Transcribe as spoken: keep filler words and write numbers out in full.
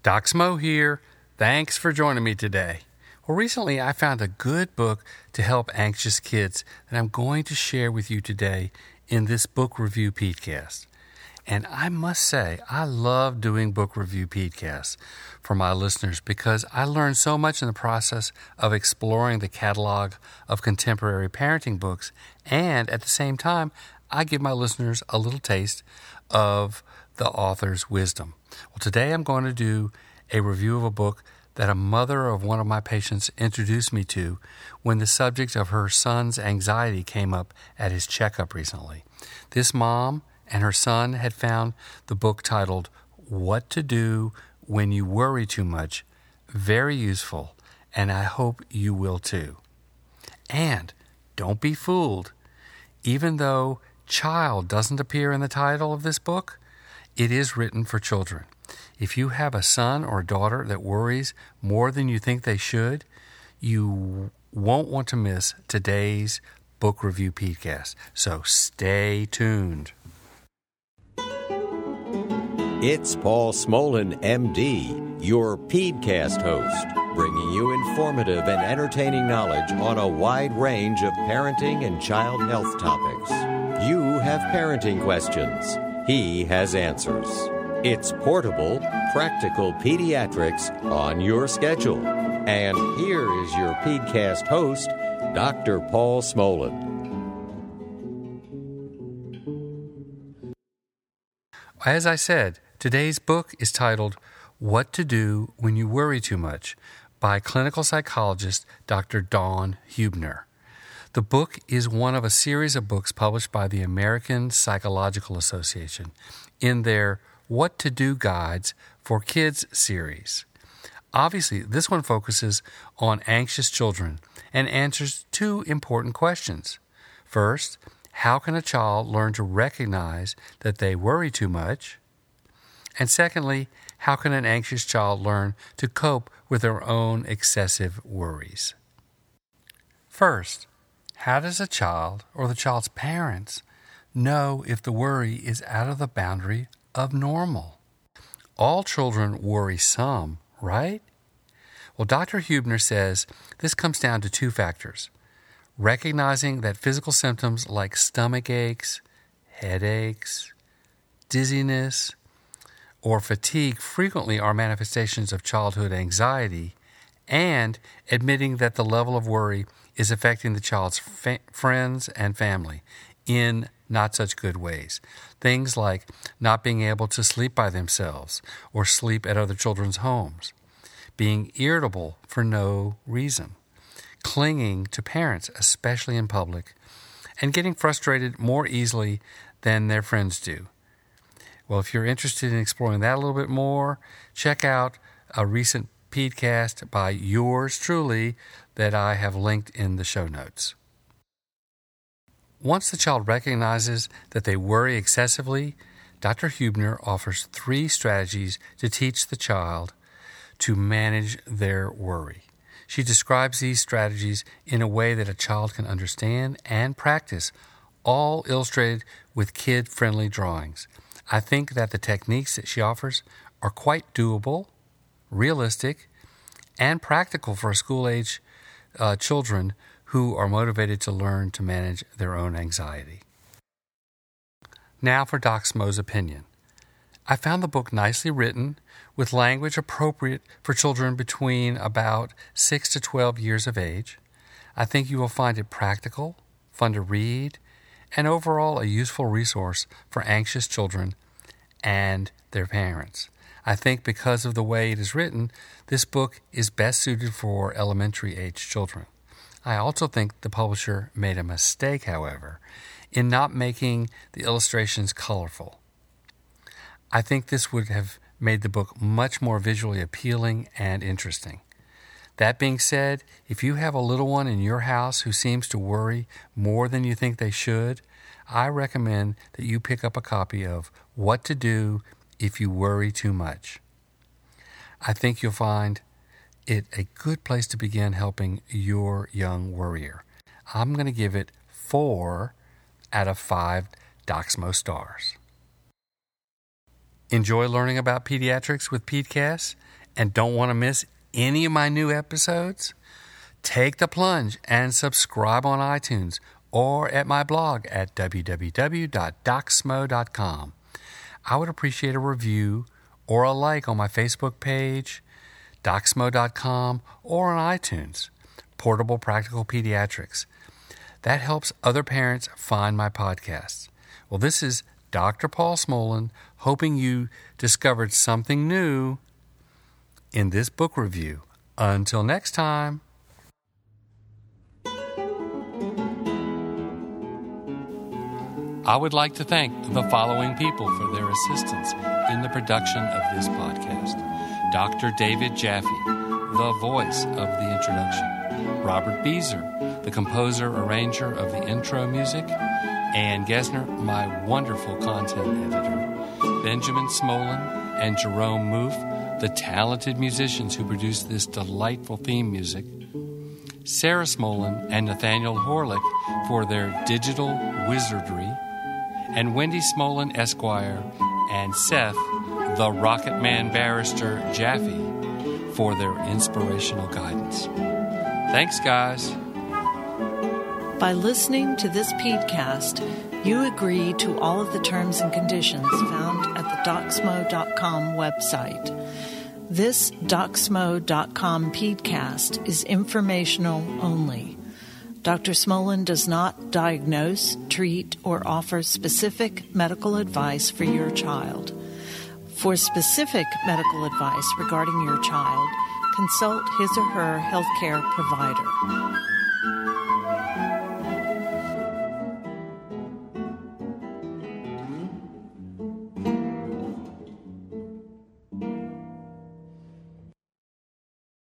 Doc Smo here. Thanks for joining me today. Well, recently I found a good book to help anxious kids that I'm going to share with you today in this book review podcast. And I must say, I love doing book review podcasts for my listeners because I learned so much in the process of exploring the catalog of contemporary parenting books, and at the same time, I give my listeners a little taste of the author's wisdom. Well, today I'm going to do a review of a book that a mother of one of my patients introduced me to when the subject of her son's anxiety came up at his checkup recently. This mom and her son had found the book titled What to Do When You Worry Too Much very useful, and I hope you will too. And don't be fooled. Even though child doesn't appear in the title of this book, it is written for children. If you have a son or a daughter that worries more than you think they should, you won't want to miss today's book review podcast. So stay tuned. It's Paul Smolin, M D, your Pedcast host, bringing you informative and entertaining knowledge on a wide range of parenting and child health topics. You have parenting questions. He has answers. It's portable, practical pediatrics on your schedule. And here is your Pedcast host, Doctor Paul Smolin. As I said, today's book is titled What to Do When You Worry Too Much by clinical psychologist Doctor Dawn Huebner. The book is one of a series of books published by the American Psychological Association in their What to Do Guides for Kids series. Obviously, this one focuses on anxious children and answers two important questions. First, how can a child learn to recognize that they worry too much? And secondly, how can an anxious child learn to cope with their own excessive worries? First, how does a child or the child's parents know if the worry is out of the boundary of normal? All children worry some, right? Well, Doctor Huebner says this comes down to two factors. Recognizing that physical symptoms like stomach aches, headaches, dizziness, or fatigue frequently are manifestations of childhood anxiety, and admitting that the level of worry is affecting the child's fa- friends and family in not such good ways. Things like not being able to sleep by themselves or sleep at other children's homes, being irritable for no reason, clinging to parents, especially in public, and getting frustrated more easily than their friends do. Well, if you're interested in exploring that a little bit more, check out a recent podcast by yours truly that I have linked in the show notes. Once the child recognizes that they worry excessively, Doctor Huebner offers three strategies to teach the child to manage their worry. She describes these strategies in a way that a child can understand and practice, all illustrated with kid-friendly drawings. I think that the techniques that she offers are quite doable, realistic, and practical for school-age uh, children who are motivated to learn to manage their own anxiety. Now for Doc Smo's opinion. I found the book nicely written, with language appropriate for children between about six to twelve years of age. I think you will find it practical, fun to read, and overall a useful resource for anxious children and their parents. I think because of the way it is written, this book is best suited for elementary age children. I also think the publisher made a mistake, however, in not making the illustrations colorful. I think this would have made the book much more visually appealing and interesting. That being said, if you have a little one in your house who seems to worry more than you think they should, I recommend that you pick up a copy of What to Do If You Worry Too Much. I think you'll find it a good place to begin helping your young worrier. I'm going to give it four out of five Doc Smo stars. Enjoy learning about pediatrics with PedsCast and don't want to miss any of my new episodes? Take the plunge and subscribe on iTunes or at my blog at w w w dot doc smo dot com. I would appreciate a review or a like on my Facebook page, doc smo dot com, or on iTunes, Portable Practical Pediatrics. That helps other parents find my podcasts. Well, this is Doctor Paul Smolin, hoping you discovered something new in this book review. Until next time. I would like to thank the following people for their assistance in the production of this podcast. Doctor David Jaffe, the voice of the introduction. Robert Beezer, the composer, arranger of the intro music. Ann Gesner, my wonderful content editor. Benjamin Smolin and Jerome Moof, the talented musicians who produced this delightful theme music. Sarah Smolin and Nathaniel Horlick for their digital wizardry. And Wendy Smolin, Esquire, and Seth, the Rocket Man Barrister Jaffe, for their inspirational guidance. Thanks, guys. By listening to this podcast, you agree to all of the terms and conditions found at the doc smo dot com website. This doc smo dot com podcast is informational only. Doctor Smolin does not diagnose, treat, or offer specific medical advice for your child. For specific medical advice regarding your child, consult his or her healthcare provider.